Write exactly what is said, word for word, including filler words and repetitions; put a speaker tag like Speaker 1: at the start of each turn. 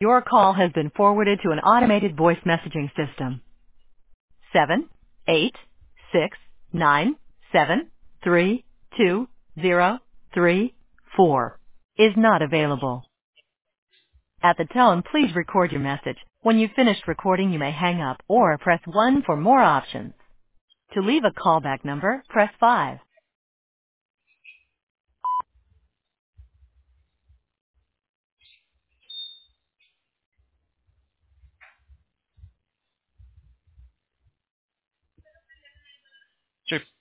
Speaker 1: Your call has been forwarded to an automated voice messaging system. Seven, eight, six, nine, seven, three, two, zero, three, four is not available. At the tone, please record your message. When you've finished recording, you may hang up or press one for more options. To leave a callback number, press five.
Speaker 2: Sure.